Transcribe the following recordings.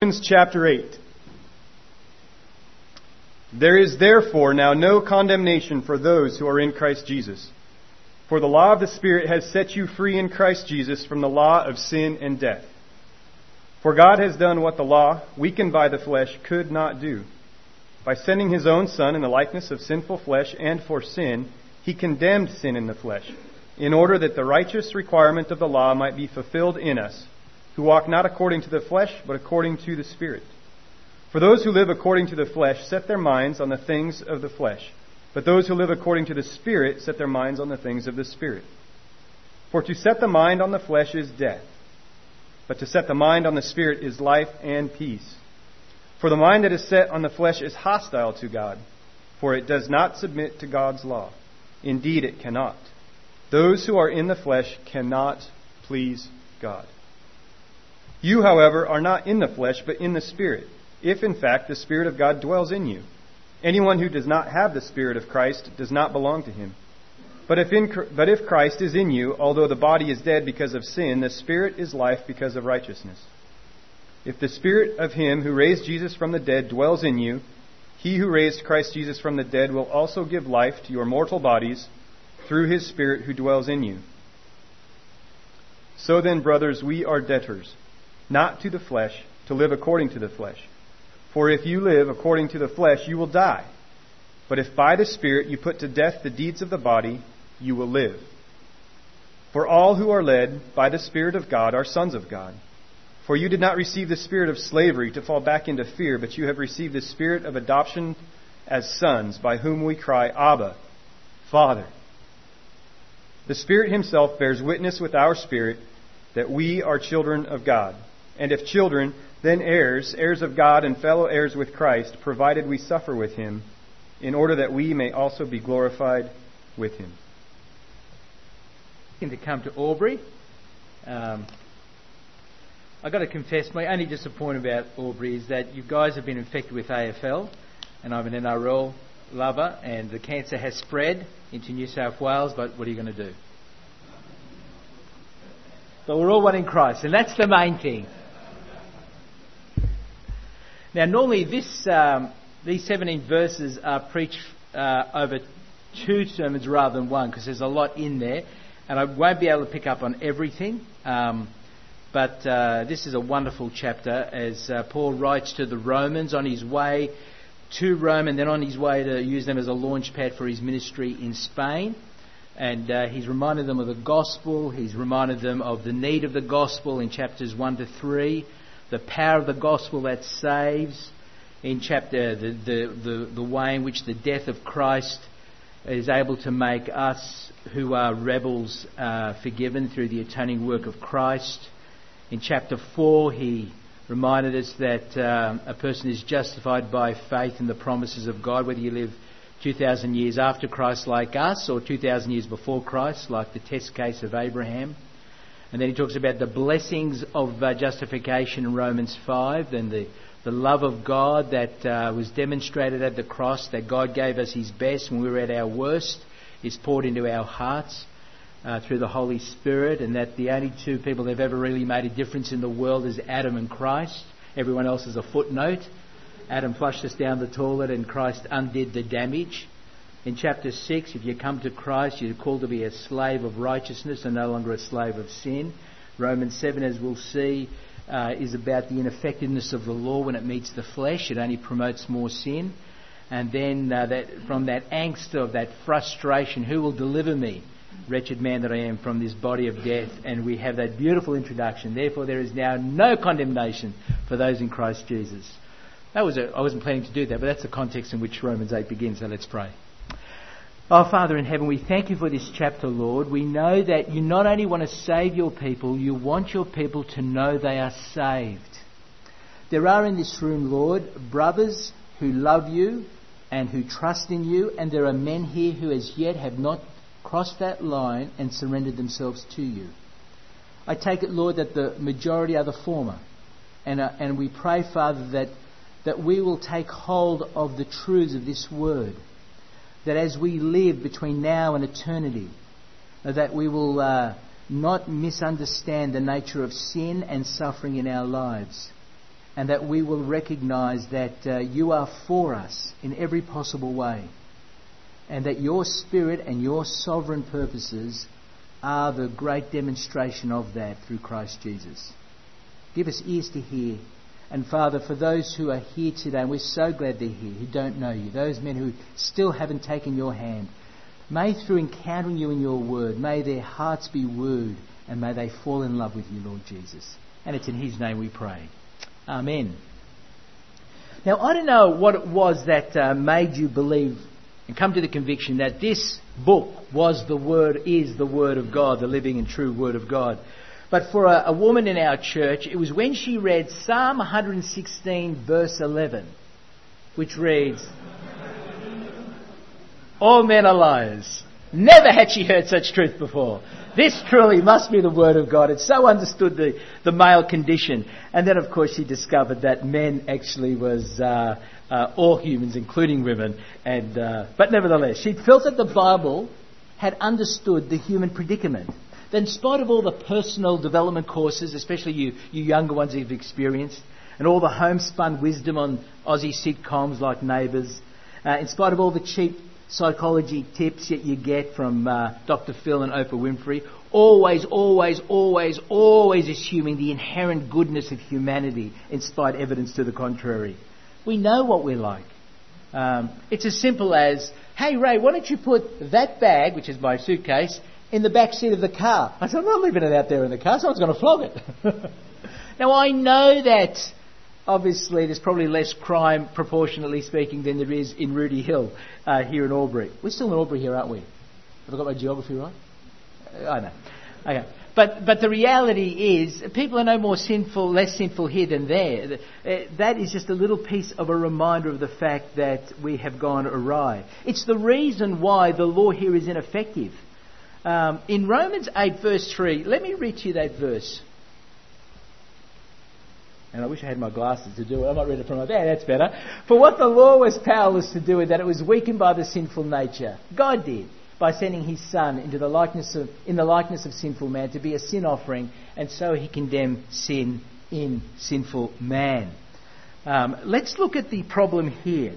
Romans chapter 8. There is therefore now no condemnation for those who are in Christ Jesus. For the law of the Spirit has set you free in Christ Jesus from the law of sin and death. For God has done what the law, weakened by the flesh, could not do. By sending His own Son in the likeness of sinful flesh, and for sin, He condemned sin in the flesh, in order that the righteous requirement of the law might be fulfilled in us, who walk not according to the flesh, but according to the Spirit. For those who live according to the flesh set their minds on the things of the flesh, but those who live according to the Spirit set their minds on the things of the Spirit. For to set the mind on the flesh is death, but to set the mind on the Spirit is life and peace. For the mind that is set on the flesh is hostile to God, for it does not submit to God's law. Indeed, it cannot. Those who are in the flesh cannot please God. You, however, are not in the flesh, but in the Spirit, if in fact the Spirit of God dwells in you. Anyone who does not have the Spirit of Christ does not belong to Him. But if Christ is in you, although the body is dead because of sin, the Spirit is life because of righteousness. If the Spirit of Him who raised Jesus from the dead dwells in you, He who raised Christ Jesus from the dead will also give life to your mortal bodies through His Spirit who dwells in you. So then, brothers, we are debtors, not to the flesh, to live according to the flesh. For if you live according to the flesh, you will die. But if by the Spirit you put to death the deeds of the body, you will live. For all who are led by the Spirit of God are sons of God. For you did not receive the spirit of slavery to fall back into fear, but you have received the Spirit of adoption as sons, by whom we cry, Abba, Father. The Spirit Himself bears witness with our spirit that we are children of God. And if children, then heirs, heirs of God and fellow heirs with Christ, provided we suffer with Him, in order that we may also be glorified with Him. To come to Albury. I've got to confess, my only disappointment about Albury is that you guys have been infected with AFL, and I'm an NRL lover, and the cancer has spread into New South Wales, but what are you going to do? But we're all one in Christ, and that's the main thing. Now, normally these 17 verses are preached over 2 sermons rather than one, because there's a lot in there, and I won't be able to pick up on everything. But this is a wonderful chapter as Paul writes to the Romans on his way to Rome, and then on his way to use them as a launch pad for his ministry in Spain. And he's reminded them of the gospel. He's reminded them of the need of the gospel in chapters 1 to 3. The power of the gospel that saves. In chapter the way in which the death of Christ is able to make us who are rebels forgiven through the atoning work of Christ. In chapter 4, he reminded us that a person is justified by faith in the promises of God, whether you live 2,000 years after Christ like us or 2,000 years before Christ, like the test case of Abraham. And then he talks about the blessings of justification in Romans 5, and the love of God that was demonstrated at the cross, that God gave us His best when we were at our worst, is poured into our hearts through the Holy Spirit, and that the only 2 people that have ever really made a difference in the world is Adam and Christ. Everyone else is a footnote. Adam flushed us down the toilet and Christ undid the damage. In chapter 6, if you come to Christ, you're called to be a slave of righteousness and no longer a slave of sin. Romans 7, as we'll see, is about the ineffectiveness of the law when it meets the flesh. It only promotes more sin. And then from that angst of that frustration, who will deliver me, wretched man that I am, from this body of death? And we have that beautiful introduction. Therefore, there is now no condemnation for those in Christ Jesus. I wasn't planning to do that, but that's the context in which Romans 8 begins. So let's pray. Our Father in heaven, we thank You for this chapter, Lord. We know that You not only want to save Your people, You want Your people to know they are saved. There are in this room, Lord, brothers who love You and who trust in You, and there are men here who as yet have not crossed that line and surrendered themselves to You. I take it, Lord, that the majority are the former. And we pray, Father, that we will take hold of the truths of this word. That as we live between now and eternity, that we will not misunderstand the nature of sin and suffering in our lives. and that we will recognise that you are for us in every possible way, and that your Spirit and your sovereign purposes are the great demonstration of that through Christ Jesus. Give us ears to hear. And Father, for those who are here today, and we're so glad they're here, who don't know you, those men who still haven't taken your hand, may through encountering you in your word, may their hearts be wooed, and may they fall in love with you, Lord Jesus. And it's in his name we pray. Amen. Now, I don't know what it was that made you believe and come to the conviction that this book is the Word of God, the living and true Word of God. But for a woman in our church, it was when she read Psalm 116 verse 11, which reads, "All men are liars." Never had she heard such truth before. This truly must be the Word of God. It so understood the male condition. And then, of course, she discovered that men actually was all humans, including women. But nevertheless, she felt that the Bible had understood the human predicament. That in spite of all the personal development courses, especially you younger ones you've experienced, and all the homespun wisdom on Aussie sitcoms like Neighbours, in spite of all the cheap psychology tips that you get from Dr. Phil and Oprah Winfrey, always assuming the inherent goodness of humanity in spite of evidence to the contrary. We know what we're like. It's as simple as, "Hey Ray, why don't you put that bag," which is my suitcase, "in the back seat of the car?" I said, "I'm not leaving it out there in the car. Someone's going to flog it." Now, I know that obviously there's probably less crime, proportionately speaking, than there is in Rudy Hill here in Albury. We're still in Albury here, aren't we? Have I got my geography right? I know. Okay. But the reality is, people are no more sinful, less sinful here than there. That is just a little piece of a reminder of the fact that we have gone awry. It's the reason why the law here is ineffective. In Romans 8 verse 3, let me read to you that verse. And I wish I had my glasses to do it. I might read it from my bag. That's better. "For what the law was powerless to do, is that it was weakened by the sinful nature. God did, by sending his Son in the likeness of sinful man to be a sin offering, and so he condemned sin in sinful man." Let's look at the problem here.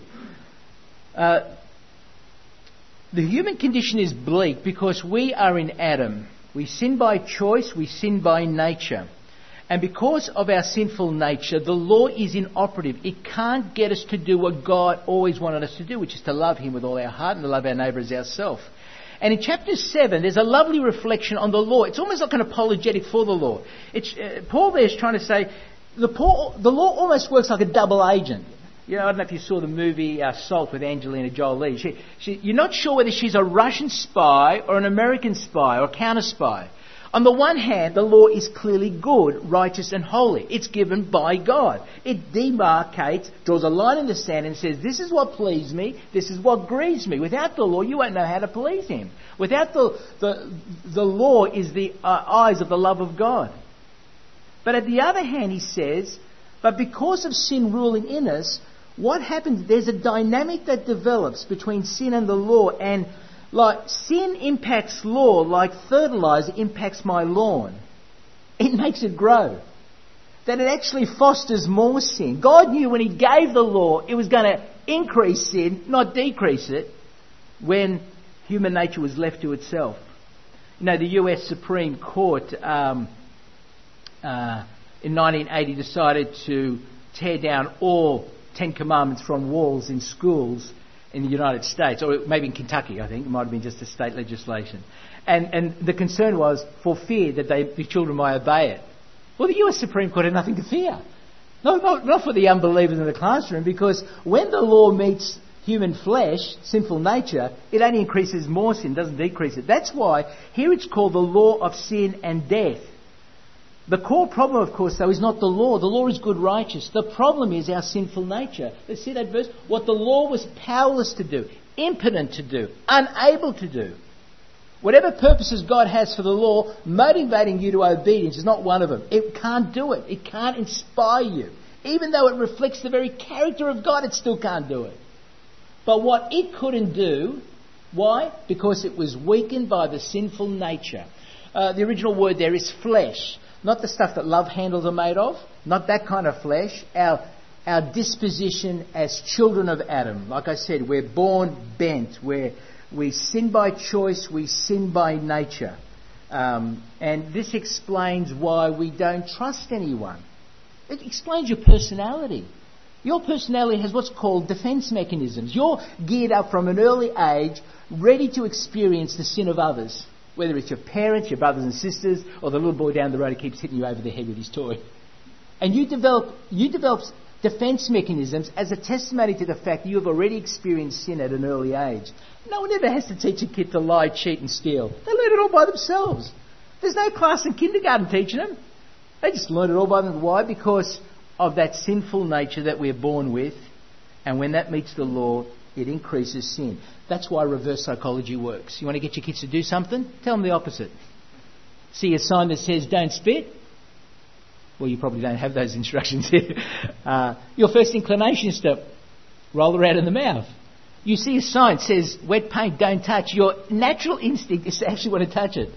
The human condition is bleak because we are in Adam. We sin by choice, we sin by nature. And because of our sinful nature, the law is inoperative. It can't get us to do what God always wanted us to do, which is to love him with all our heart and to love our neighbour as ourselves. And in chapter 7, there's a lovely reflection on the law. It's almost like an apologetic for the law. Paul there is trying to say the law almost works like a double agent. You know, I don't know if you saw the movie Salt with Angelina Jolie. You're not sure whether she's a Russian spy or an American spy or a counter spy. On the one hand, the law is clearly good, righteous and holy. It's given by God. It demarcates, draws a line in the sand and says, this is what pleased me, this is what grieves me. Without the law, you won't know how to please him. Without the law is the eyes of the love of God. But at the other hand, he says, but because of sin ruling in us, what happens? There's a dynamic that develops between sin and the law, and like sin impacts law like fertilizer impacts my lawn. It makes it grow. That it actually fosters more sin. God knew when he gave the law it was going to increase sin, not decrease it, when human nature was left to itself. You know, the US Supreme Court in 1980 decided to tear down all 10 Commandments from walls in schools in the United States, or maybe in Kentucky, I think. It might have been just a state legislation. And the concern was for fear that the children might obey it. Well, the US Supreme Court had nothing to fear. Not for the unbelievers in the classroom, because when the law meets human flesh, sinful nature, it only increases more sin, doesn't decrease it. That's why here it's called the law of sin and death. The core problem, of course, though, is not the law. The law is good, righteous. The problem is our sinful nature. Let's see that verse. What the law was powerless to do, impotent to do, unable to do. Whatever purposes God has for the law, motivating you to obedience is not one of them. It can't do it. It can't inspire you. Even though it reflects the very character of God, it still can't do it. But what it couldn't do, why? Because it was weakened by the sinful nature. The original word there is flesh. Not the stuff that love handles are made of, not that kind of flesh. Our disposition as children of Adam. Like I said, we're born bent. We sin by choice, we sin by nature. And this explains why we don't trust anyone. It explains your personality. Your personality has what's called defense mechanisms. You're geared up from an early age, ready to experience the sin of others. Whether it's your parents, your brothers and sisters, or the little boy down the road who keeps hitting you over the head with his toy. And you develop defense mechanisms as a testimony to the fact that you have already experienced sin at an early age. No one ever has to teach a kid to lie, cheat and steal. They learn it all by themselves. There's no class in kindergarten teaching them. They just learn it all by themselves. Why? Because of that sinful nature that we're born with. And when that meets the law, it increases sin. That's why reverse psychology works. You want to get your kids to do something? Tell them the opposite. See a sign that says don't spit? Well, you probably don't have those instructions here. Your first inclination is to roll around in the mouth. You see a sign that says wet paint, don't touch. Your natural instinct is to actually want to touch it.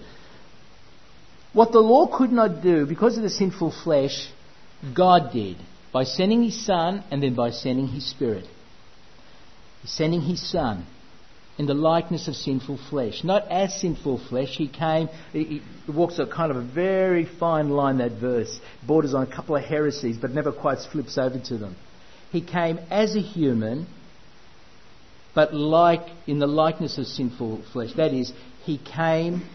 What the law could not do, because of the sinful flesh, God did. By sending His Son and then by sending His Spirit. Sending His Son in the likeness of sinful flesh. Not as sinful flesh. He came, he walks a kind of a very fine line, that verse. Borders on a couple of heresies, but never quite flips over to them. He came as a human, but in the likeness of sinful flesh. That is, He came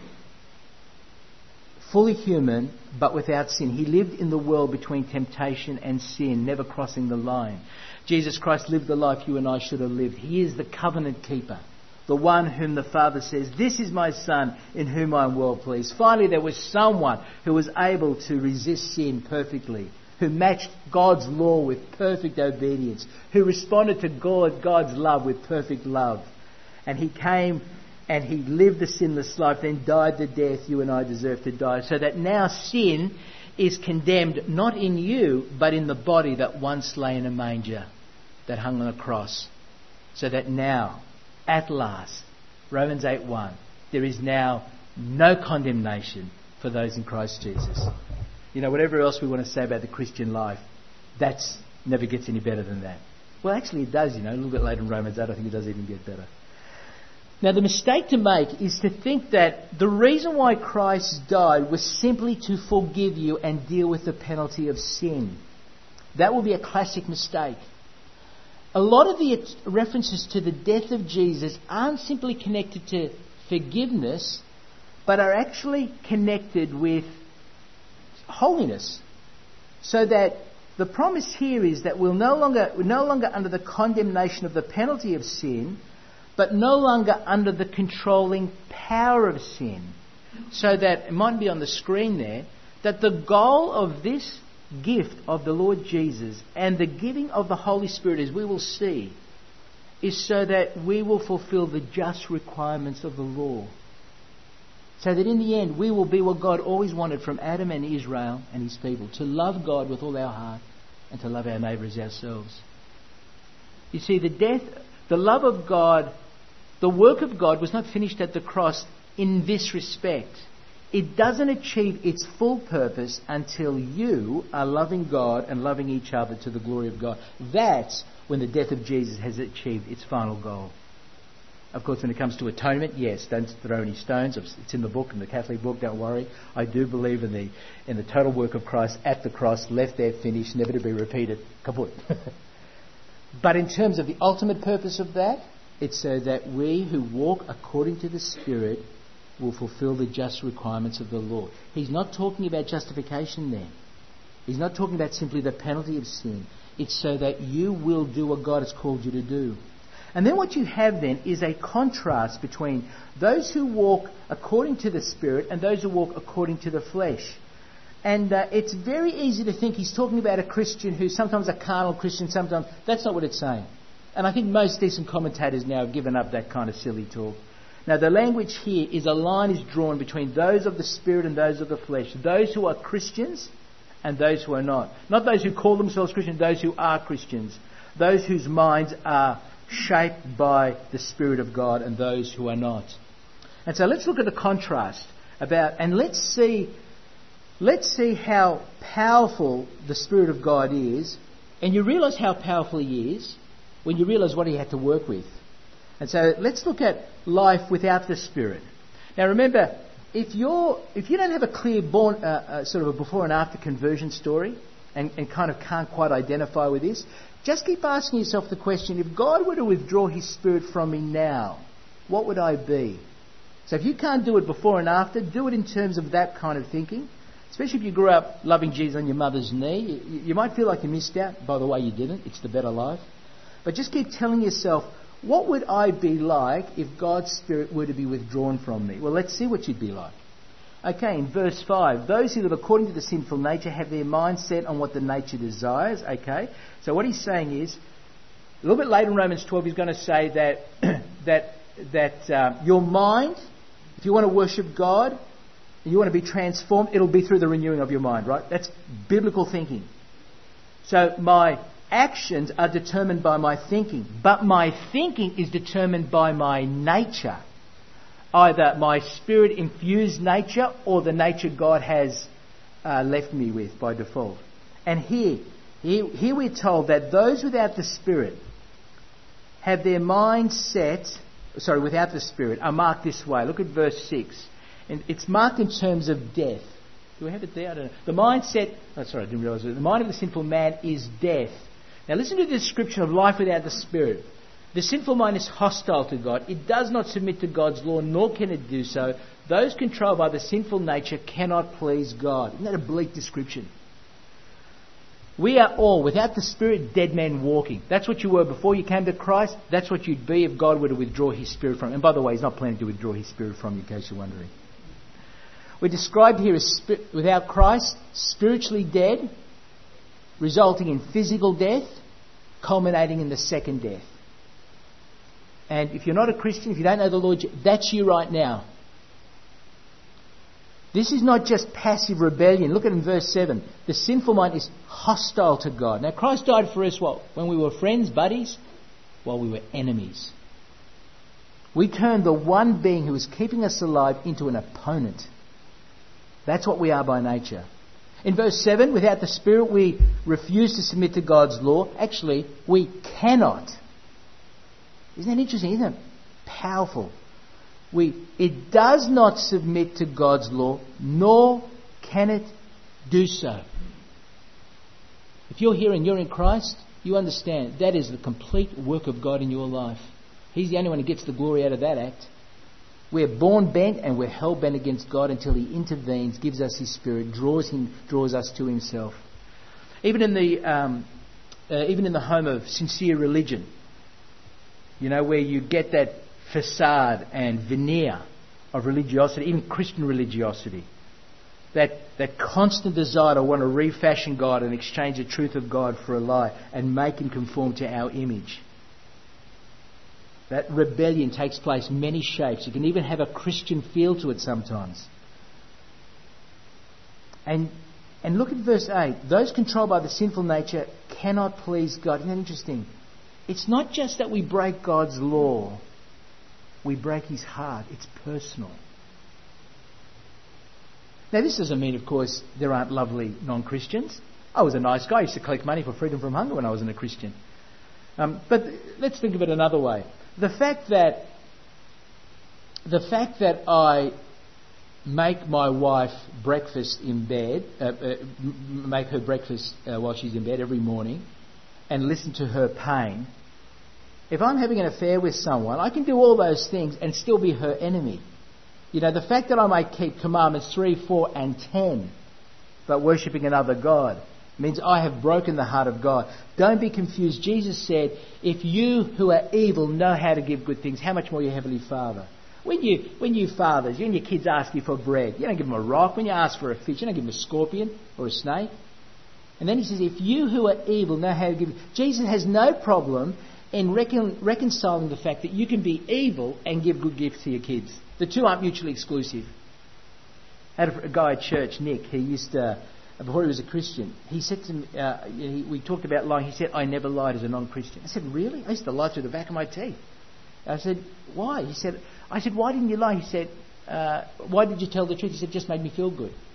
fully human, but without sin. He lived in the world between temptation and sin, never crossing the line. Jesus Christ lived the life you and I should have lived. He is the covenant keeper. The one whom the Father says, this is my Son in whom I am well pleased. Finally, there was someone who was able to resist sin perfectly, who matched God's law with perfect obedience, who responded to God's love with perfect love. And He came and He lived the sinless life, then died the death you and I deserve to die, so that now sin is condemned not in you, but in the body that once lay in a manger, that hung on a cross. So that now, at last, Romans 8:1, there is now no condemnation for those in Christ Jesus. You know, whatever else we want to say about the Christian life, that's never gets any better than that. Well, actually it does, you know. A little bit later in Romans 8, I think it does even get better. Now, the mistake to make is to think that the reason why Christ died was simply to forgive you and deal with the penalty of sin. That will be a classic mistake. A lot of the references to the death of Jesus aren't simply connected to forgiveness, but are actually connected with holiness. So that the promise here is that we're no longer under the condemnation of the penalty of sin, but no longer under the controlling power of sin. So that, it might be on the screen there, that the goal of this gift of the Lord Jesus and the giving of the Holy Spirit, as we will see, is so that we will fulfill the just requirements of the law. So that in the end we will be what God always wanted from Adam and Israel and His people, to love God with all our heart and to love our neighbour as ourselves. You see, the love of God, the work of God was not finished at the cross in this respect. It doesn't achieve its full purpose until you are loving God and loving each other to the glory of God. That's when the death of Jesus has achieved its final goal. Of course, when it comes to atonement, yes, don't throw any stones. It's in the book, in the Catholic book, don't worry. I do believe in the total work of Christ at the cross, left there, finished, never to be repeated, kaput. But in terms of the ultimate purpose of that, it's so that we who walk according to the Spirit will fulfill the just requirements of the law. He's not talking about justification there. He's not talking about simply the penalty of sin. It's so that you will do what God has called you to do. And then what you have then is a contrast between those who walk according to the Spirit and those who walk according to the flesh. And it's very easy to think he's talking about a Christian who's sometimes a carnal Christian, sometimes. That's not what it's saying. And I think most decent commentators now have given up that kind of silly talk. Now, the language here is a line is drawn between those of the Spirit and those of the flesh. Those who are Christians and those who are not. Not those who call themselves Christians, those who are Christians. Those whose minds are shaped by the Spirit of God and those who are not. And so let's look at the contrast and let's see let's see how powerful the Spirit of God is. And you realise how powerful He is when you realise what He had to work with. And so let's look at life without the Spirit. Now remember, if you don't have a clear sort of a before and after conversion story and kind of can't quite identify with this, just keep asking yourself the question, if God were to withdraw His Spirit from me now, what would I be? So if you can't do it before and after, do it in terms of that kind of thinking. Especially if you grew up loving Jesus on your mother's knee. You might feel like you missed out. By the way, you didn't. It's the better life. But just keep telling yourself, what would I be like if God's Spirit were to be withdrawn from me? Well, let's see what you'd be like. Okay, in verse 5, those who live according to the sinful nature have their mind set on what the nature desires. Okay, so what he's saying is, a little bit later in Romans 12, he's going to say that your mind, if you want to worship God, you want to be transformed, it'll be through the renewing of your mind, right? That's biblical thinking. So my actions are determined by my thinking, but my thinking is determined by my nature. Either my Spirit-infused nature or the nature God has left me with by default. And here we're told that those without the Spirit have their minds set, without the Spirit, are marked this way. Look at verse 6. And it's marked in terms of death. Do we have it there? I don't know. The mindset, I didn't realise it. The mind of the sinful man is death. Now listen to the description of life without the Spirit. The sinful mind is hostile to God. It does not submit to God's law, nor can it do so. Those controlled by the sinful nature cannot please God. Isn't that a bleak description? We are all, without the Spirit, dead men walking. That's what you were before you came to Christ. That's what you'd be if God were to withdraw His Spirit from you. And by the way, He's not planning to withdraw His Spirit from you, in case you're wondering. We're described here as without Christ, spiritually dead, resulting in physical death, culminating in the second death. And if you're not a Christian, if you don't know the Lord, that's you right now. This is not just passive rebellion. Look at it in verse 7. The sinful mind is hostile to God. Now Christ died for us what? When we were friends, buddies? While we were enemies. We turned the one being who was keeping us alive into an opponent. That's what we are by nature. In verse 7, without the Spirit we refuse to submit to God's law. Actually, we cannot. Isn't that interesting? Isn't it powerful? It does not submit to God's law, nor can it do so. If you're here and you're in Christ, you understand that is the complete work of God in your life. He's the only one who gets the glory out of that act. We're born bent and we're hell bent against God until He intervenes, gives us His Spirit, draws us to Himself. Even in the home of sincere religion, where you get that facade and veneer of religiosity, even Christian religiosity, that constant desire to want to refashion God and exchange the truth of God for a lie and make Him conform to our image. That rebellion takes place in many shapes. It can even have a Christian feel to it sometimes. And look at verse 8. Those controlled by the sinful nature cannot please God. Isn't that interesting? It's not just that we break God's law. We break His heart. It's personal. Now this doesn't mean, of course, there aren't lovely non-Christians. I was a nice guy. I used to collect money for Freedom from Hunger when I wasn't a Christian. But let's think of it another way. The fact that I make my wife breakfast in bed, make her breakfast while she's in bed every morning, and listen to her pain. If I'm having an affair with someone, I can do all those things and still be her enemy. The fact that I may keep commandments 3, 4 and 10, but worshipping another God, means I have broken the heart of God. Don't be confused. Jesus said, if you who are evil know how to give good things, how much more your Heavenly Father? When you fathers, when your kids ask you for bread, you don't give them a rock. When you ask for a fish, you don't give them a scorpion or a snake. And then he says, if you who are evil know how to give... Jesus has no problem in reconciling the fact that you can be evil and give good gifts to your kids. The two aren't mutually exclusive. I had a guy at church, Nick, he used to... Before he was a Christian, he said to me, we talked about lying. He said, I never lied as a non-Christian. I said, really? I used to lie through the back of my teeth. I said, why? I said, why didn't you lie? He said, why did you tell the truth? He said, it just made me feel good.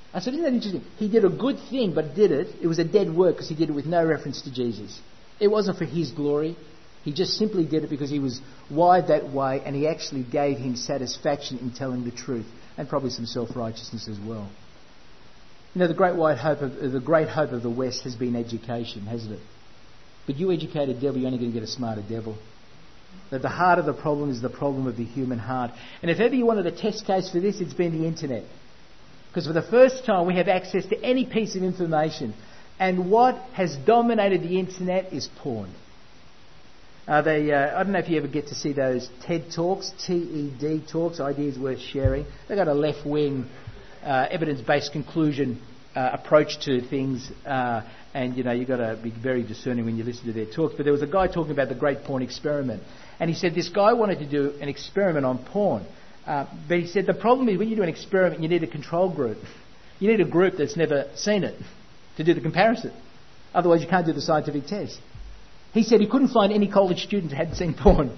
I said, isn't that interesting? He did a good thing, but did it. It was a dead work because he did it with no reference to Jesus. It wasn't for his glory. He just simply did it because he was wired that way, and he actually gave him satisfaction in telling the truth, and probably some self-righteousness as well. You know, the great hope of the West has been education, hasn't it? But you educate a devil, you're only going to get a smarter devil. That the heart of the problem is the problem of the human heart. And if ever you wanted a test case for this, it's been the internet. Because for the first time we have access to any piece of information. And what has dominated the internet is porn. I don't know if you ever get to see those TED Talks, TED Talks, ideas worth sharing. They've got a left-wing, evidence-based conclusion approach to things. And, you know, you've got to be very discerning when you listen to their talks. But there was a guy talking about the great porn experiment. And he said this guy wanted to do an experiment on porn. But he said the problem is when you do an experiment, you need a control group. You need a group that's never seen it to do the comparison. Otherwise, you can't do the scientific test. He said he couldn't find any college students who hadn't seen porn.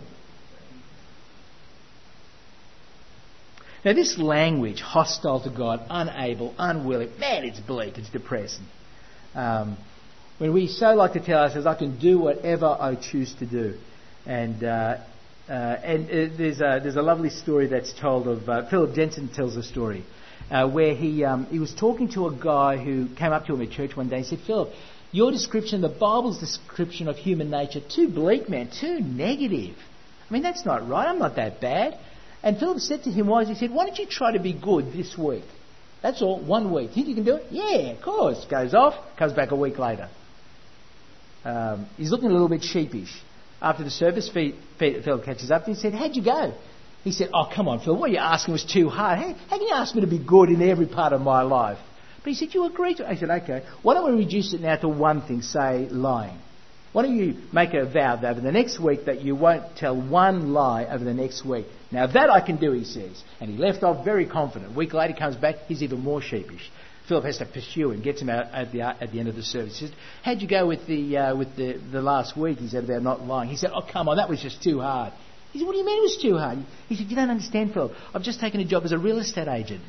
Now, this language, hostile to God, unable, unwilling, man, it's bleak, it's depressing. When we so like to tell ourselves, I can do whatever I choose to do. And there's a lovely story that's told of, Philip Jensen tells a story, where he was talking to a guy who came up to him at church one day and said, Philip, your description, the Bible's description of human nature, too bleak, man, too negative. I mean, that's not right, I'm not that bad. And Philip said to him, why? He said, why don't you try to be good this week? That's all, 1 week. Think you can do it? Yeah, of course. Goes off, comes back a week later. He's looking a little bit sheepish. After the service, Philip catches up and he said, how'd you go? He said, oh, come on, Phil, what you're asking was too hard. How can you ask me to be good in every part of my life? But he said, you agreed to it. I said, okay, why don't we reduce it now to one thing, say lying. Why don't you make a vow that over the next week that you won't tell one lie over the next week. Now that I can do, he says. And he left off very confident. A week later he comes back, he's even more sheepish. Philip has to pursue him, gets him out at the end of the service. He says, how'd you go with the last week? He said, about not lying. He said, oh, come on, that was just too hard. He said, what do you mean it was too hard? He said, you don't understand, Philip. I've just taken a job as a real estate agent.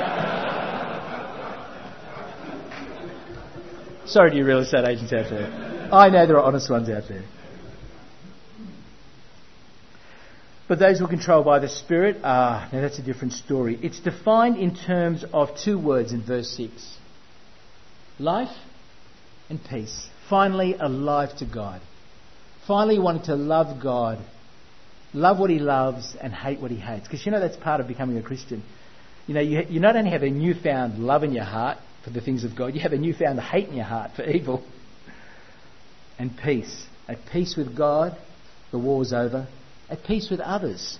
Sorry to you real estate agents out there. I know there are honest ones out there. But those who are controlled by the Spirit, now that's a different story. It's defined in terms of 2 words in verse 6. Life and peace. Finally, alive to God. Finally wanting to love God, love what He loves and hate what He hates. Because you know that's part of becoming a Christian. You know, you not only have a newfound love in your heart for the things of God, you have a newfound hate in your heart for evil. And peace. At peace with God, the war's over. At peace with others.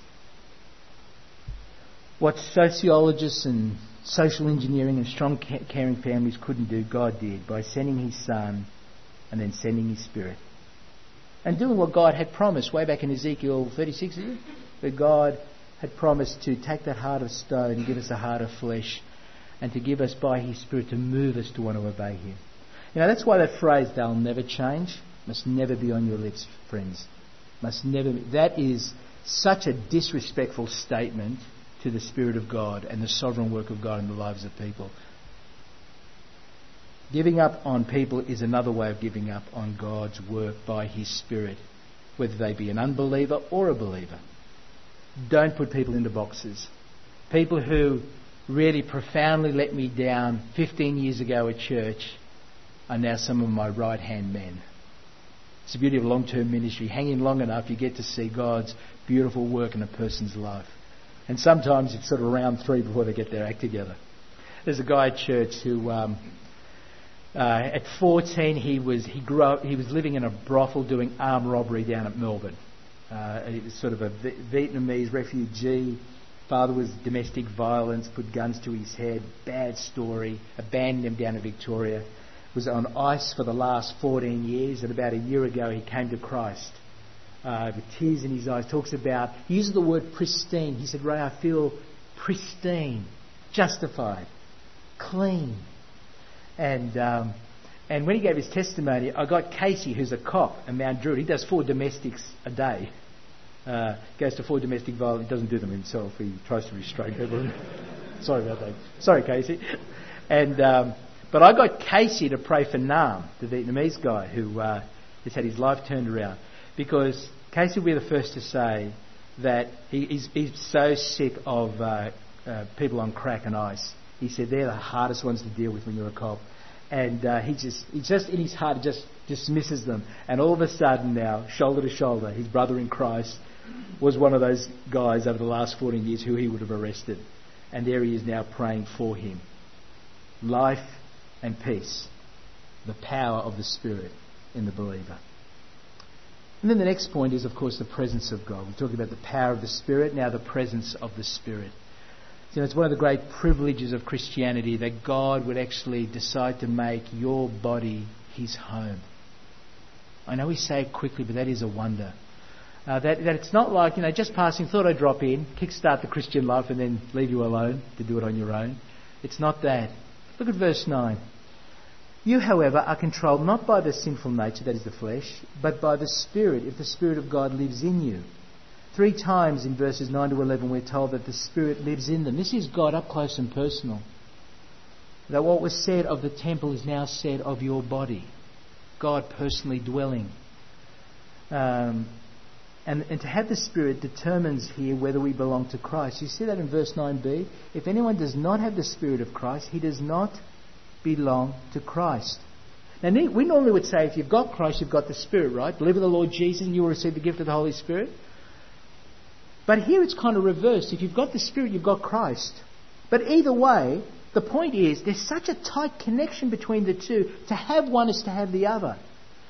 What sociologists and social engineering and strong caring families couldn't do, God did by sending His Son and then sending His Spirit. And doing what God had promised way back in Ezekiel 36, is it? That God had promised to take that heart of stone and give us a heart of flesh and to give us by His Spirit to move us to want to obey Him. You know, that's why that phrase, they'll never change, must never be on your lips, friends. Must never be. That is such a disrespectful statement to the Spirit of God and the sovereign work of God in the lives of people. Giving up on people is another way of giving up on God's work by His Spirit, whether they be an unbeliever or a believer. Don't put people into boxes. People who really profoundly let me down 15 years ago at church are now some of my right-hand men. It's the beauty of long-term ministry. Hang in long enough, you get to see God's beautiful work in a person's life. And sometimes it's sort of round 3 before they get their act together. There's a guy at church who, at 14, he was living in a brothel doing armed robbery down at Melbourne. He was sort of a Vietnamese refugee. Father was domestic violence, put guns to his head, bad story, abandoned him down in Victoria. Was on ice for the last 14 years, and about a year ago he came to Christ with tears in his eyes. He uses the word pristine. He said, Ray, I feel pristine, justified, clean. And when he gave his testimony, I got Casey, who's a cop in Mount Druitt. He does 4 domestics a day. Goes to 4 domestic violence. He doesn't do them himself. He tries to restrain people. Sorry about that. Sorry, Casey. But I got Casey to pray for Nam, the Vietnamese guy who has had his life turned around. Because Casey will be the first to say that he's so sick of people on crack and ice. He said they're the hardest ones to deal with when you're a cop. And he just in his heart just dismisses them. And all of a sudden now, shoulder to shoulder, his brother in Christ was one of those guys over the last 14 years who he would have arrested. And there he is now praying for him. Life and peace. The power of the Spirit in the believer. And then the next point is, of course, the presence of God. We're talking about the power of the Spirit, now the presence of the Spirit. So it's one of the great privileges of Christianity that God would actually decide to make your body His home. I know we say it quickly, but that is a wonder. That it's not like, just passing, thought I'd drop in, kickstart the Christian life and then leave you alone to do it on your own. It's not that. Look at verse 9. You, however, are controlled not by the sinful nature, that is the flesh, but by the Spirit, if the Spirit of God lives in you. 3 times in verses 9 to 11 we're told that the Spirit lives in them. This is God up close and personal. That what was said of the temple is now said of your body. God personally dwelling. And to have the Spirit determines here whether we belong to Christ. You see that in verse 9b. If anyone does not have the Spirit of Christ, he does not belong to Christ. Now, we normally would say if you've got Christ, you've got the Spirit, right? Believe in the Lord Jesus and you will receive the gift of the Holy Spirit. But here it's kind of reversed. If you've got the Spirit, you've got Christ. But either way, the point is there's such a tight connection between the two. To have one is to have the other.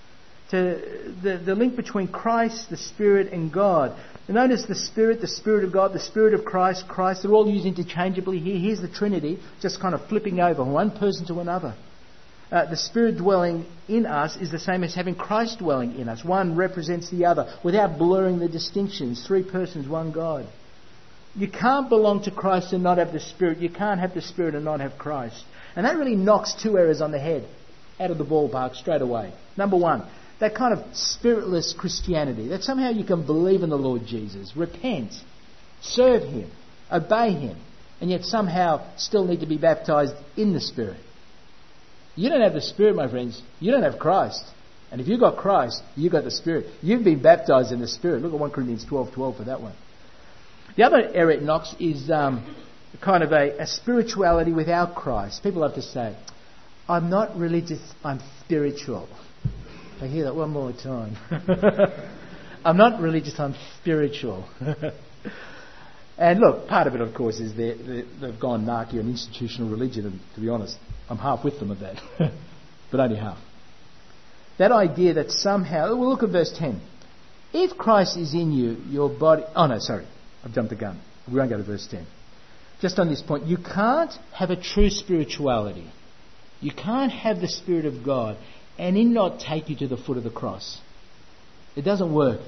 The link between Christ, the Spirit, and God. And notice the Spirit of God, the Spirit of Christ, they're all used interchangeably here. Here's the Trinity, just kind of flipping over from one person to another. The Spirit dwelling in us is the same as having Christ dwelling in us. One represents the other without blurring the distinctions. 3 persons, one God. You can't belong to Christ and not have the Spirit. You can't have the Spirit and not have Christ. And that really knocks 2 errors on the head out of the ballpark straight away. Number 1. That kind of spiritless Christianity, that somehow you can believe in the Lord Jesus, repent, serve Him, obey Him, and yet somehow still need to be baptized in the Spirit. You don't have the Spirit, my friends. You don't have Christ. And if you've got Christ, you've got the Spirit. You've been baptized in the Spirit. Look at 1 Corinthians 12:12 for that one. The other error it knocks is kind of a spirituality without Christ. People have to say, I'm not religious, I'm spiritual. I hear that one more time. I'm not religious, I'm spiritual. And look, part of it, of course, is they've gone narky on institutional religion, and to be honest, I'm half with them of that. But only half. That idea that somehow... Well, look at verse 10. If Christ is in you, your body... Oh, no, sorry. I've jumped the gun. We won't go to verse 10. Just on this point, you can't have a true spirituality. You can't have the Spirit of God and it not take you to the foot of the cross. It doesn't work.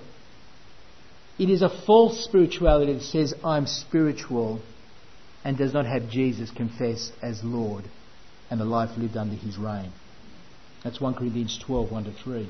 It is a false spirituality that says, I'm spiritual, and does not have Jesus confessed as Lord and a life lived under His reign. That's 1 Corinthians 12, 1-3. If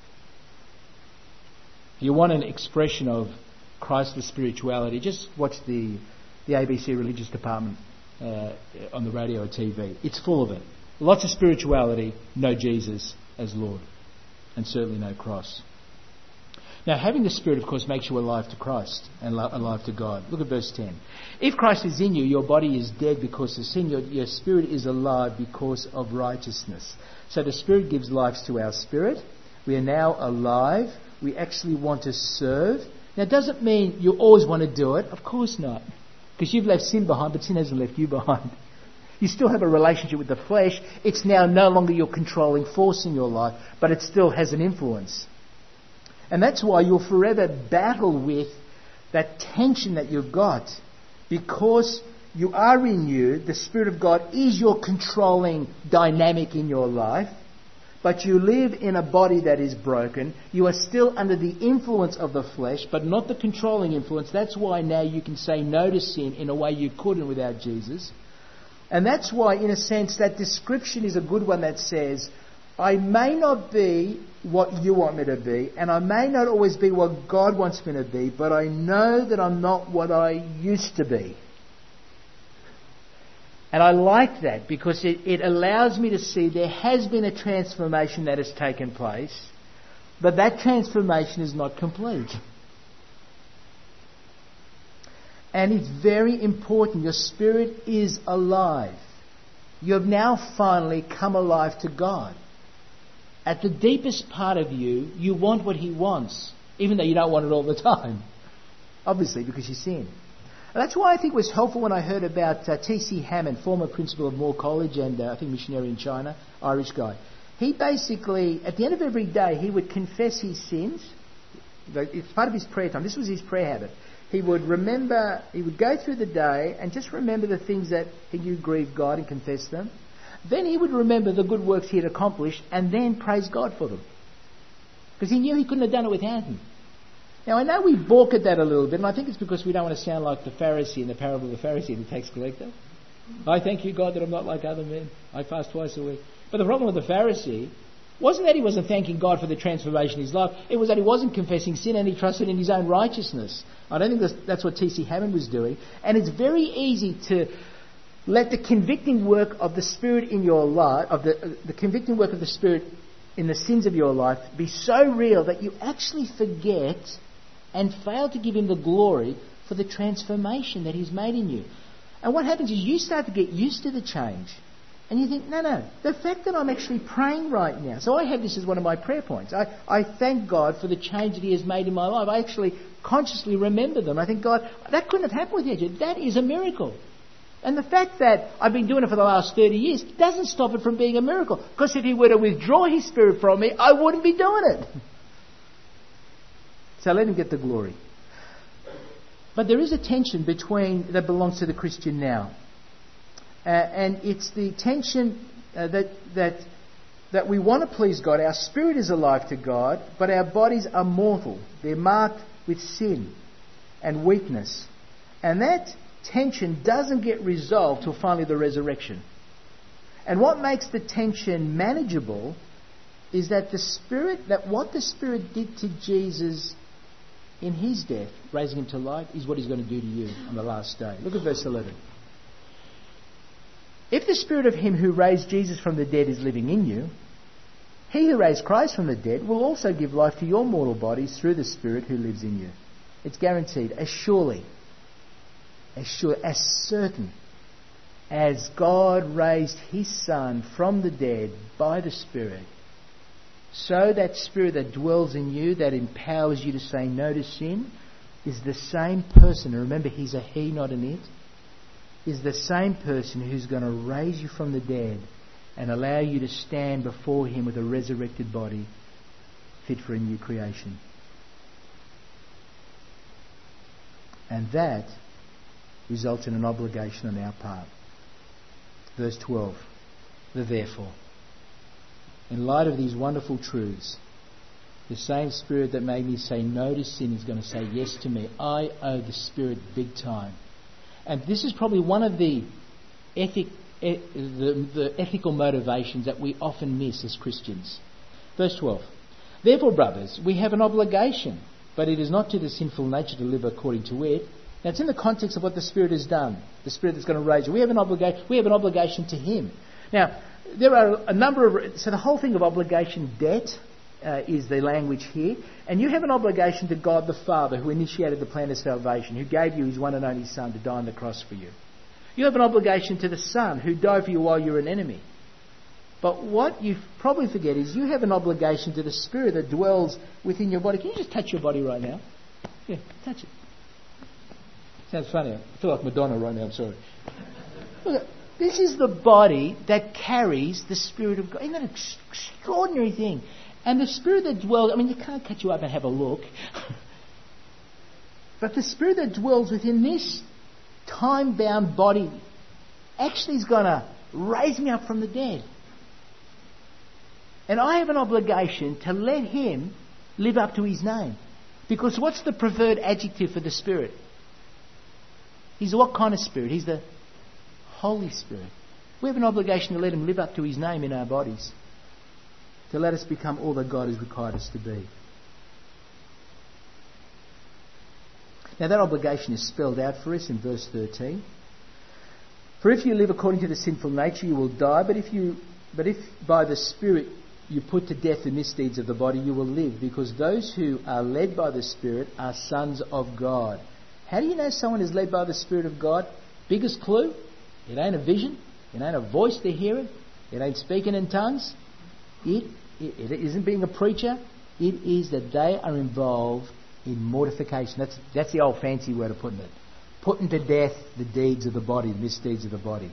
you want an expression of Christless spirituality, just watch the ABC Religious Department on the radio or TV. It's full of it. Lots of spirituality, no Jesus as Lord, and certainly no cross. Now, having the Spirit, of course, makes you alive to Christ and alive to God. Look at verse 10. If Christ is in you, your body is dead because of sin. Your spirit is alive because of righteousness. So the Spirit gives life to our spirit. We are now alive. We actually want to serve. Now, it doesn't mean you always want to do it. Of course not. Because you've left sin behind, but sin hasn't left you behind. You still have a relationship with the flesh. It's now no longer your controlling force in your life, but it still has an influence. And that's why you'll forever battle with that tension that you've got. Because you are renewed, the Spirit of God is your controlling dynamic in your life, but you live in a body that is broken. You are still under the influence of the flesh, but not the controlling influence. That's why now you can say no to sin in a way you couldn't without Jesus. And that's why, in a sense, that description is a good one that says, I may not be what you want me to be, and I may not always be what God wants me to be, but I know that I'm not what I used to be. And I like that because it allows me to see there has been a transformation that has taken place, but that transformation is not complete. And it's very important. Your spirit is alive. You have now finally come alive to God. At the deepest part of you, you want what He wants, even though you don't want it all the time. Obviously, because you sin. And that's why I think it was helpful when I heard about T.C. Hammond, former principal of Moore College and I think missionary in China, Irish guy. He basically, at the end of every day, he would confess his sins. It's part of his prayer time. This was his prayer habit. He would go through the day and just remember the things that he knew grieved God and confess them. Then he would remember the good works he had accomplished and then praise God for them. Because he knew he couldn't have done it without Him. Now, I know we balk at that a little bit, and I think it's because we don't want to sound like the Pharisee in the parable of the Pharisee and the tax collector. I thank you, God, that I'm not like other men. I fast twice a week. But the problem with the Pharisee wasn't that he wasn't thanking God for the transformation in his life. It was that he wasn't confessing sin and he trusted in his own righteousness. I don't think that's what T.C. Hammond was doing. And it's very easy to let the convicting work of the Spirit in your life, of the convicting work of the Spirit in the sins of your life, be so real that you actually forget and fail to give Him the glory for the transformation that He's made in you. And what happens is you start to get used to the change. And you think, no, the fact that I'm actually praying right now. So I have this as one of my prayer points. I thank God for the change that He has made in my life. I actually consciously remember them. I think, God, that couldn't have happened without You. That is a miracle. And the fact that I've been doing it for the last 30 years doesn't stop it from being a miracle. Because if He were to withdraw His Spirit from me, I wouldn't be doing it. So let Him get the glory. But there is a tension that belongs to the Christian now. And it's the tension that we want to please God. Our spirit is alive to God, but our bodies are mortal. They're marked with sin and weakness. And that tension doesn't get resolved till finally the resurrection. And what makes the tension manageable is that what the Spirit did to Jesus in His death, raising Him to life, is what He's going to do to you on the last day. Look at verse 11. If the Spirit of Him who raised Jesus from the dead is living in you, He who raised Christ from the dead will also give life to your mortal bodies through the Spirit who lives in you. It's guaranteed, as surely, as certain as God raised His Son from the dead by the Spirit, so that Spirit that dwells in you, that empowers you to say no to sin, is the same person. And remember, He's a He, not an it. Is the same person who's going to raise you from the dead and allow you to stand before Him with a resurrected body fit for a new creation. And that results in an obligation on our part. Verse 12, the therefore. In light of these wonderful truths, the same Spirit that made me say no to sin is going to say yes to me. I owe the Spirit big time. And this is probably one of the ethical motivations that we often miss as Christians. Verse 12. Therefore, brothers, we have an obligation, but it is not to the sinful nature to live according to it. Now, it's in the context of what the Spirit has done, the Spirit that's going to raise you. We have an obligation to Him. Now, there are a number of... So the whole thing of obligation, debt, is the language here. And you have an obligation to God the Father, who initiated the plan of salvation, who gave you His one and only Son to die on the cross for you. You have an obligation to the Son, who died for you while you were an enemy. But what you probably forget is you have an obligation to the Spirit that dwells within your body. Can you just touch your body right now? Yeah, touch it. Sounds funny. I feel like Madonna right now, I'm sorry. Look, this is the body that carries the Spirit of God. Isn't that an extraordinary thing? And the Spirit that dwells... I mean, you can't cut you up and have a look. But the Spirit that dwells within this time-bound body actually is going to raise me up from the dead. And I have an obligation to let Him live up to His name. Because what's the preferred adjective for the Spirit? He's what kind of Spirit? He's the Holy Spirit. We have an obligation to let Him live up to His name in our bodies. To let us become all that God has required us to be. Now that obligation is spelled out for us in verse 13. For if you live according to the sinful nature, you will die. But if by the Spirit you put to death the misdeeds of the body, you will live. Because those who are led by the Spirit are sons of God. How do you know someone is led by the Spirit of God? Biggest clue? It ain't a vision. It ain't a voice they're hearing. It ain't speaking in tongues. It isn't being a preacher. It is that they are involved in mortification. That's the old fancy way of putting it. Putting to death the deeds of the body, the misdeeds of the body.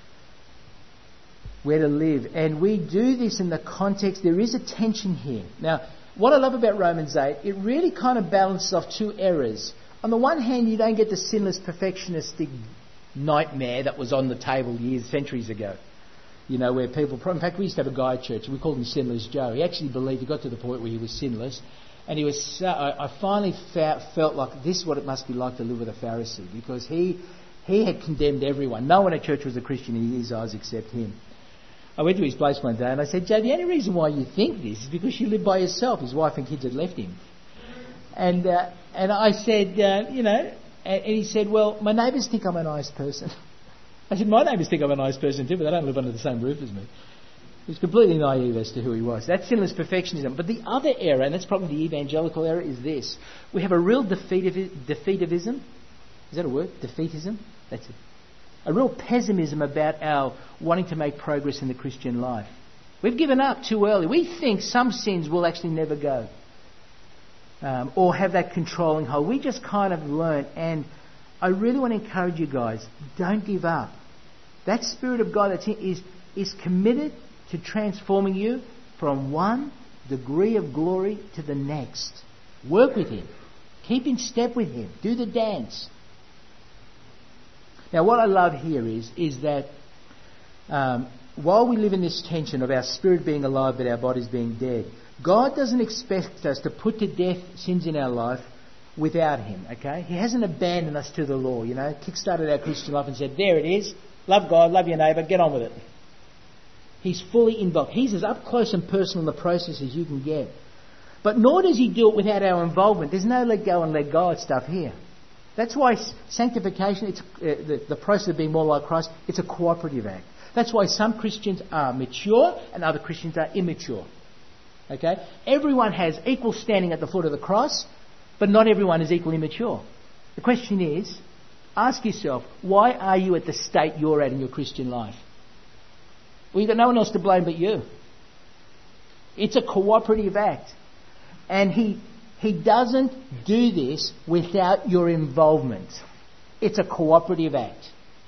We're to live. And we do this in the context, there is a tension here. Now, what I love about Romans 8, it really kind of balances off two errors. On the one hand, you don't get the sinless perfectionistic nightmare that was on the table centuries ago. You know, where people... In fact, we used to have a guy at church, we called him Sinless Joe. He actually believed, he got to the point where he was sinless. And he was so... I finally felt like this is what it must be like to live with a Pharisee. Because he had condemned everyone. No one at church was a Christian in his eyes except him. I went to his place one day and I said, Joe, the only reason why you think this is because you live by yourself. His wife and kids had left him. And I said, and he said, well, my neighbours think I'm a nice person. I said, my neighbours think I'm a nice person too, but they don't live under the same roof as me. He was completely naive as to who he was. That's sinless perfectionism. But the other error, and that's probably the evangelical error, is this. We have a real defeativism. Is that a word? Defeatism? That's it. A real pessimism about our wanting to make progress in the Christian life. We've given up too early. We think some sins will actually never go. Or have that controlling hold. We just kind of learn. And I really want to encourage you guys, don't give up. That Spirit of God that's in is committed to transforming you from one degree of glory to the next. Work with Him. Keep in step with Him. Do the dance. Now what I love here is that while we live in this tension of our spirit being alive but our bodies being dead, God doesn't expect us to put to death sins in our life without Him, okay? He hasn't abandoned us to the law, kick-started our Christian life and said, there it is, love God, love your neighbour, get on with it. He's fully involved. He's as up close and personal in the process as you can get. But nor does He do it without our involvement. There's no let go and let God stuff here. That's why sanctification, it's the process of being more like Christ, it's a cooperative act. That's why some Christians are mature and other Christians are immature. Okay? Everyone has equal standing at the foot of the cross, but not everyone is equally mature. The question is, ask yourself, why are you at the state you're at in your Christian life? Well, you've got no one else to blame but you. It's a cooperative act. And He doesn't do this without your involvement. It's a cooperative act.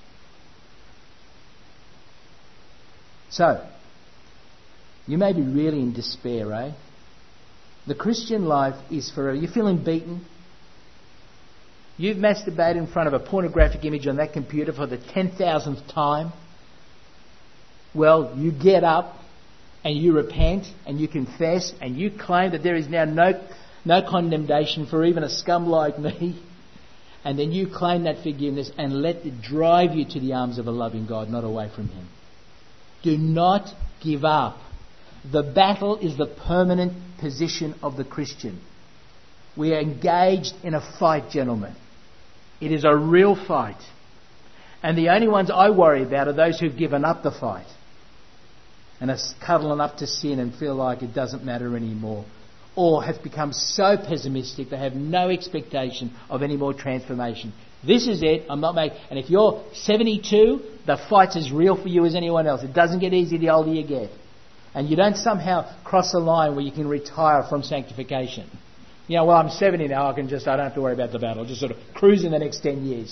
So, you may be really in despair, eh? The Christian life is forever. You're feeling beaten. You've masturbated in front of a pornographic image on that computer for the 10,000th time. Well, you get up and you repent and you confess and you claim that there is now no condemnation for even a scum like me. And then you claim that forgiveness and let it drive you to the arms of a loving God, not away from Him. Do not give up. The battle is the permanent position of the Christian. We are engaged in a fight, gentlemen. It is a real fight. And the only ones I worry about are those who've given up the fight and are cuddling up to sin and feel like it doesn't matter anymore, or have become so pessimistic they have no expectation of any more transformation. This is it. I'm not making... And if you're 72, the fight's as real for you as anyone else. It doesn't get easier the older you get. And you don't somehow cross a line where you can retire from sanctification. Well, I'm 70 now, I don't have to worry about the battle. I'll just sort of cruise in the next 10 years.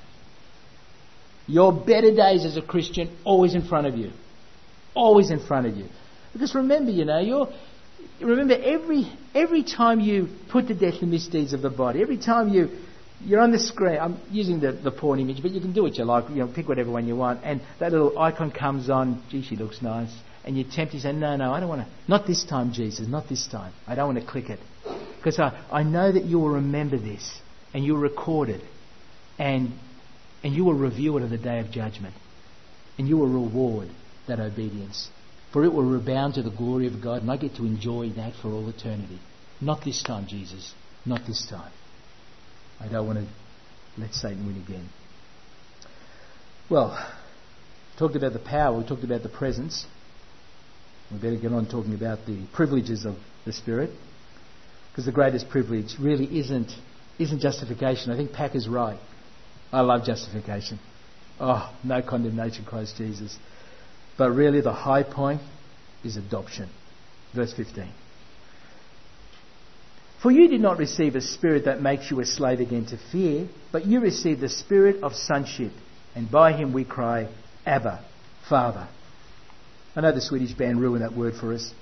Your better days as a Christian, always in front of you. Always in front of you. Because remember, remember every time you put to death the misdeeds of the body, every time you're on the screen, I'm using the porn image, but you can do what you like, pick whatever one you want, and that little icon comes on, gee, she looks nice, and you're tempted to say, no, I don't want to, not this time, Jesus, not this time. I don't want to click it. Because I know that you will remember this, and you'll record it, and you will review it on the day of judgment, and you will reward that obedience. For it will rebound to the glory of God, and I get to enjoy that for all eternity. Not this time, Jesus. Not this time. I don't want to let Satan win again. Well, Talked about the power, we talked about the presence. We better get on talking about the privileges of the Spirit. Because the greatest privilege really isn't justification. I think Pack is right. I love justification. Oh, no condemnation, Christ Jesus. But really the high point is adoption. Verse 15. For you did not receive a spirit that makes you a slave again to fear, but you received the spirit of sonship, and by him we cry, Abba, Father. I know the Swedish band ruined that word for us.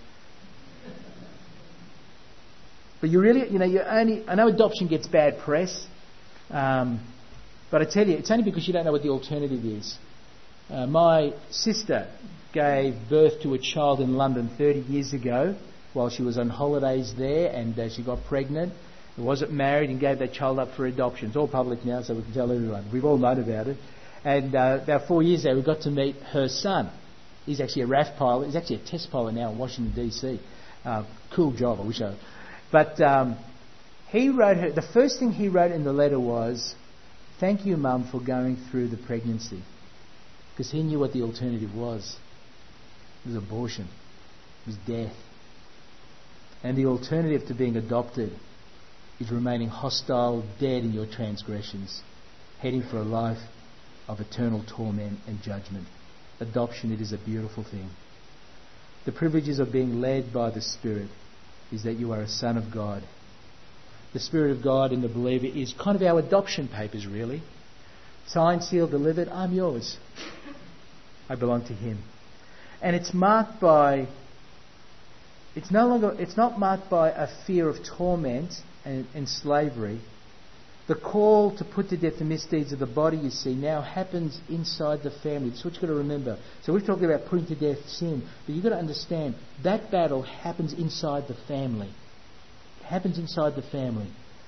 But you really, I know adoption gets bad press, but I tell you, it's only because you don't know what the alternative is. My sister gave birth to a child in London 30 years ago while she was on holidays there, and she got pregnant, wasn't married, and gave that child up for adoption. It's all public now, so we can tell everyone. We've all known about it. And about 4 years ago, we got to meet her son. He's actually a RAF pilot. He's actually a test pilot now in Washington, D.C. Cool job, I wish I... But he wrote her... The first thing he wrote in the letter was, thank you, Mum, for going through the pregnancy. Because he knew what the alternative was. It was abortion. It was death. And the alternative to being adopted is remaining hostile, dead in your transgressions, heading for a life of eternal torment and judgment. Adoption, it is a beautiful thing. The privileges of being led by the Spirit is that you are a son of God. The Spirit of God in the believer is kind of our adoption papers, really. Signed, sealed, delivered, I'm yours. I belong to Him. And it's marked by... It's not marked by a fear of torment and slavery. The call to put to death the misdeeds of the body, you see, now happens inside the family. That's what you've got to remember. So we've talked about putting to death sin, but you've got to understand that battle happens inside the family. It happens inside the family.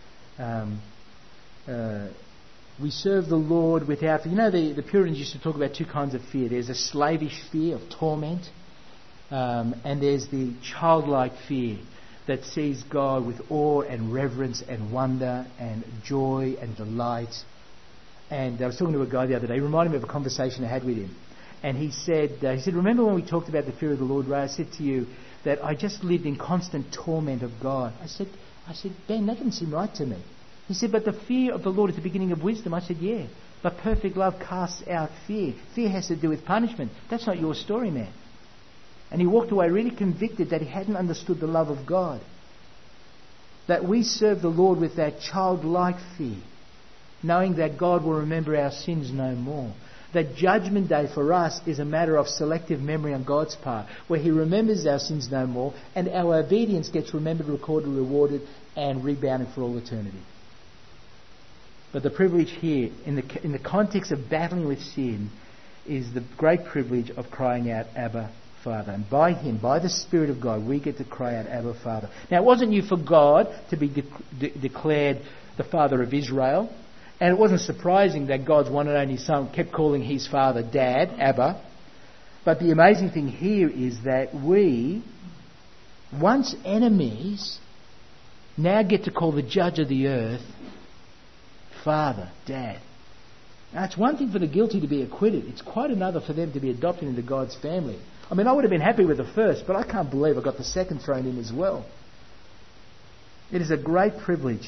We serve the Lord without... the Puritans used to talk about two kinds of fear. There's a slavish fear of torment, and there's the childlike fear that sees God with awe and reverence and wonder and joy and delight. And I was talking to a guy the other day. He reminded me of a conversation I had with him. And he said, remember when we talked about the fear of the Lord, Ray? I said to you that I just lived in constant torment of God. I said, Ben, that doesn't seem right to me. He said, but the fear of the Lord is the beginning of wisdom. I said, yeah, but perfect love casts out fear. Fear has to do with punishment. That's not your story, man. And he walked away really convicted that he hadn't understood the love of God. That we serve the Lord with that childlike fear, knowing that God will remember our sins no more. That judgment day for us is a matter of selective memory on God's part, where He remembers our sins no more, and our obedience gets remembered, recorded, rewarded, and rebounded for all eternity. But the privilege here, in the context of battling with sin, is the great privilege of crying out, Abba, Father. And by Him, by the Spirit of God, we get to cry out, Abba, Father. Now, it wasn't new for God to be declared the Father of Israel. And it wasn't surprising that God's one and only Son kept calling His Father Dad, Abba. But the amazing thing here is that we, once enemies, now get to call the Judge of the earth Father, Dad. Now, it's one thing for the guilty to be acquitted. It's quite another for them to be adopted into God's family. I mean, I would have been happy with the first, but I can't believe I got the second thrown in as well. It is a great privilege.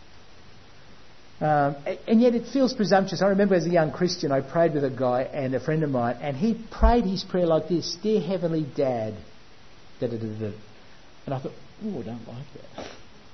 And yet it feels presumptuous. I remember as a young Christian, I prayed with a guy and a friend of mine, and he prayed his prayer like this, Dear Heavenly Dad. And I thought, I don't like that.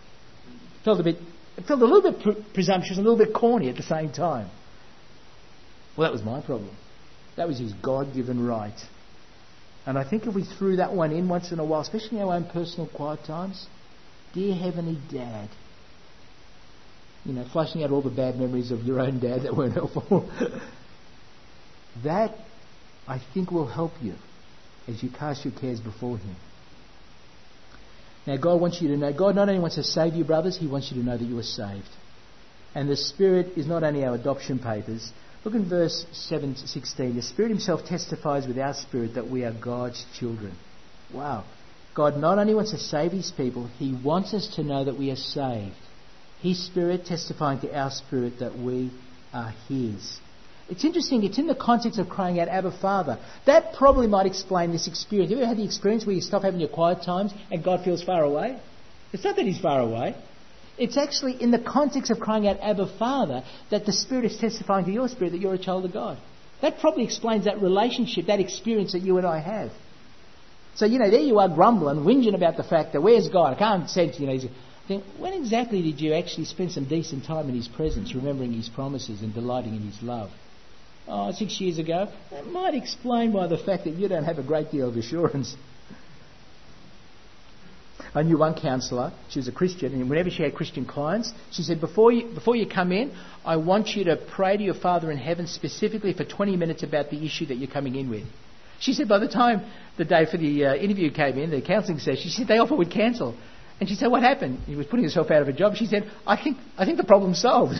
It felt a little bit presumptuous, a little bit corny at the same time. Well, that was my problem. That was his God-given right. And I think if we threw that one in once in a while, especially in our own personal quiet times, Dear Heavenly Dad, flushing out all the bad memories of your own dad that weren't helpful, that, I think, will help you as you cast your cares before Him. Now, God wants you to know, God not only wants to save you, brothers, He wants you to know that you are saved. And the Spirit is not only our adoption papers. Look in verse 16. The Spirit Himself testifies with our spirit that we are God's children. Wow. God not only wants to save His people, He wants us to know that we are saved. His Spirit testifying to our spirit that we are His. It's interesting, it's in the context of crying out, Abba, Father. That probably might explain this experience. Have you ever had the experience where you stop having your quiet times and God feels far away? It's not that He's far away. It's actually in the context of crying out, Abba, Father, that the Spirit is testifying to your spirit that you're a child of God. That probably explains that relationship, that experience that you and I have. So, there you are grumbling, whinging about the fact that where's God? I can't sense, Think, when exactly did you actually spend some decent time in His presence, remembering His promises and delighting in His love? 6 years ago. That might explain why the fact that you don't have a great deal of assurance. I knew one counsellor, she was a Christian, and whenever she had Christian clients, she said, before you come in, I want you to pray to your Father in heaven specifically for 20 minutes about the issue that you're coming in with. She said by the time the day for the interview came in, the counselling session, she said they often would cancel. And she said, what happened? He was putting himself out of a job. She said, I think the problem's solved.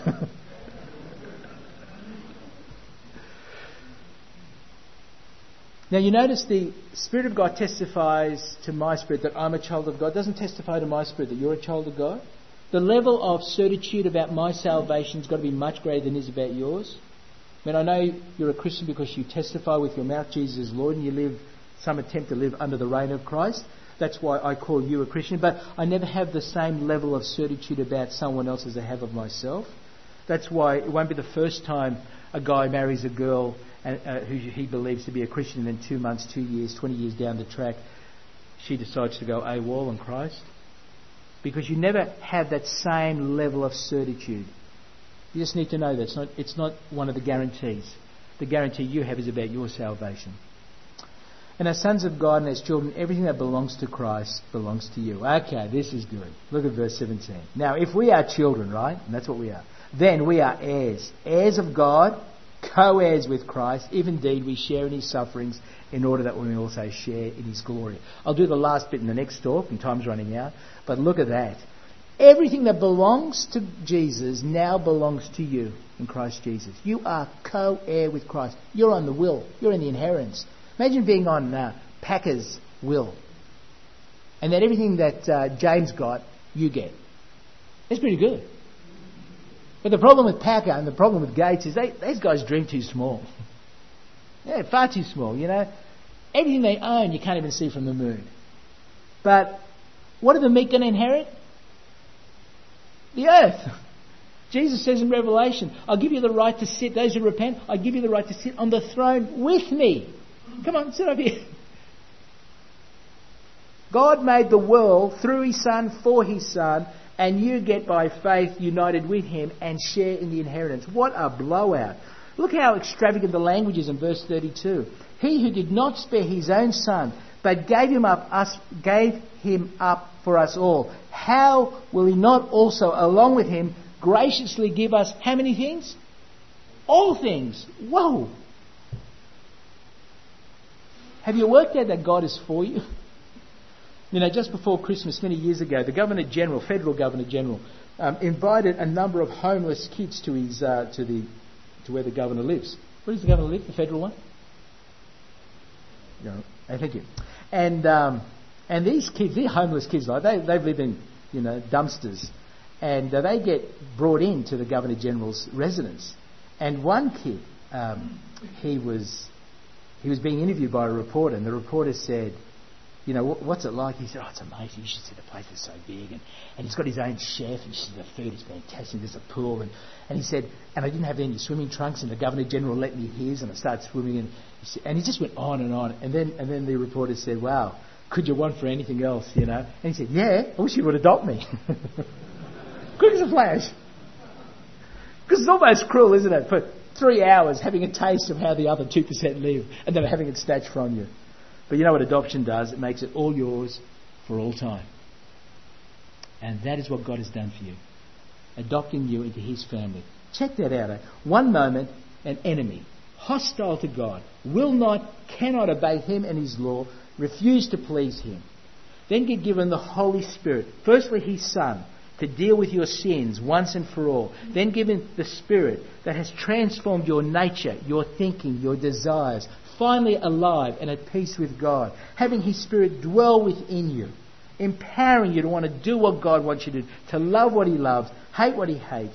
Now you notice the Spirit of God testifies to my spirit that I'm a child of God. It doesn't testify to my spirit that you're a child of God. The level of certitude about my salvation has got to be much greater than is about yours. I know you're a Christian because you testify with your mouth Jesus is Lord and you attempt to live under the reign of Christ. That's why I call you a Christian. But I never have the same level of certitude about someone else as I have of myself. That's why it won't be the first time a guy marries a girl who he believes to be a Christian, and then 2 months, 2 years, 20 years down the track, she decides to go AWOL on Christ. Because you never have that same level of certitude. You just need to know that. It's not one of the guarantees. The guarantee you have is about your salvation. And as sons of God and as children, everything that belongs to Christ belongs to you. Okay, this is good. Look at verse 17. Now, if we are children, right, and that's what we are, then we are heirs. Heirs of God, co-heirs with Christ, if indeed we share in His sufferings, in order that we may also share in His glory. I'll do the last bit in the next talk, and time's running out, but look at that. Everything that belongs to Jesus now belongs to you in Christ Jesus. You are co-heir with Christ. You're on the will. You're in the inheritance. Imagine being on Packer's will, and that everything that James got, you get. That's pretty good. But the problem with Packer and the problem with Gates is those guys dream too small. Yeah, far too small, Everything they own you can't even see from the moon. But what are the meek going to inherit? The earth. Jesus says in Revelation, I'll give you the right to sit, those who repent, I give you the right to sit on the throne with me. Come on, sit over here. God made the world through His Son, for His Son, and you get by faith united with Him and share in the inheritance. What a blowout. Look how extravagant the language is in verse 32. He who did not spare His own Son, but gave him up for us all, how will He not also, along with Him, graciously give us how many things? All things. Whoa! Have you worked out that God is for you? Just before Christmas, many years ago, the Governor-General, Federal Governor-General, invited a number of homeless kids to his to where the Governor lives. Where does the Governor live? The federal one? No, thank you. And these kids, they're homeless kids, like they've lived in dumpsters, and they get brought into the Governor-General's residence. And one kid, he was being interviewed by a reporter, and the reporter said, what's it like? He said, it's amazing. You should see the place is so big. And he's got his own chef, and the food is fantastic. There's a pool. And he said, and I didn't have any swimming trunks, and the Governor-General let me his, and I started swimming. And he just went on and on. And then the reporter said, wow, could you want for anything else, And he said, yeah, I wish you would adopt me. Quick as a flash. Because it's almost cruel, isn't it? For 3 hours having a taste of how the other 2% live, and then having it snatched from you. But you know what adoption does? It makes it all yours for all time. And that is what God has done for you. Adopting you into His family. Check that out. One moment, an enemy. Hostile to God. Cannot obey Him and His law. Refuse to please Him. Then get given the Holy Spirit. Firstly, His Son, to deal with your sins once and for all. Then given the Spirit that has transformed your nature, your thinking, your desires. Finally alive and at peace with God. Having His Spirit dwell within you. Empowering you to want to do what God wants you to do. To love what He loves. Hate what He hates.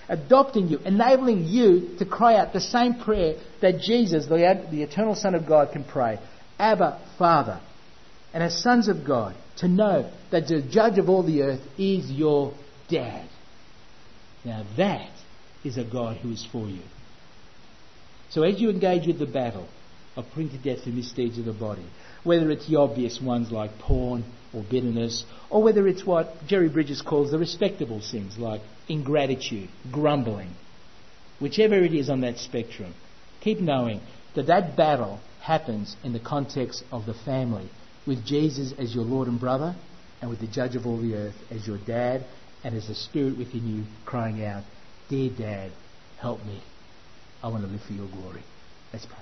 adopting you, enabling you to cry out the same prayer that Jesus, the eternal Son of God, can pray. Abba, Father. And as sons of God, to know that the judge of all the earth is your dad. Now that is a God who is for you. So as you engage with the battle of putting to death the misdeeds of the body, whether it's the obvious ones like porn or bitterness, or whether it's what Jerry Bridges calls the respectable sins like ingratitude, grumbling, whichever it is on that spectrum, keep knowing that that battle happens in the context of the family, with Jesus as your Lord and brother, and with the judge of all the earth as your dad, and as the Spirit within you crying out, "Dear Dad, help me. I want to live for your glory." Let's pray.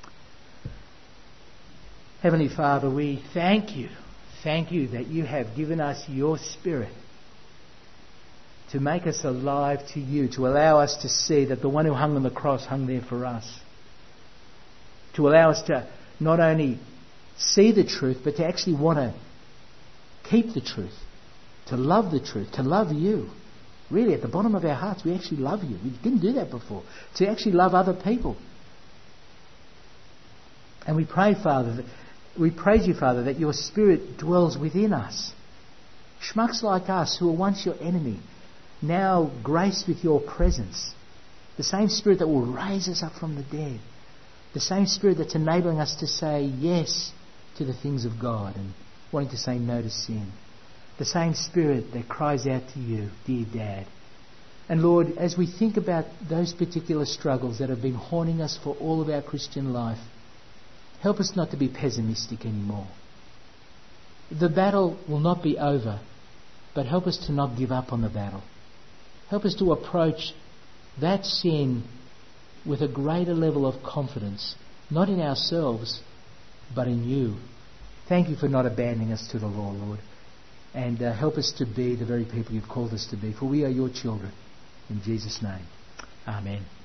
Heavenly Father, we thank you. Thank you that you have given us your Spirit to make us alive to you, to allow us to see that the one who hung on the cross hung there for us. To allow us to not only see the truth, but to actually want to keep the truth, to love the truth, to love you. Really, at the bottom of our hearts, we actually love you. We didn't do that before. To actually love other people. And we pray, Father, we praise you, Father, that your Spirit dwells within us. Schmucks like us, who were once your enemy, now graced with your presence. The same Spirit that will raise us up from the dead. The same Spirit that's enabling us to say yes to the things of God and wanting to say no to sin. The same Spirit that cries out to you, "Dear Dad." And Lord, as we think about those particular struggles that have been haunting us for all of our Christian life, help us not to be pessimistic anymore. The battle will not be over, but help us to not give up on the battle. Help us to approach that sin with a greater level of confidence, not in ourselves, but in you. Thank you for not abandoning us to the law, Lord. And help us to be the very people you've called us to be, for we are your children. In Jesus' name, amen.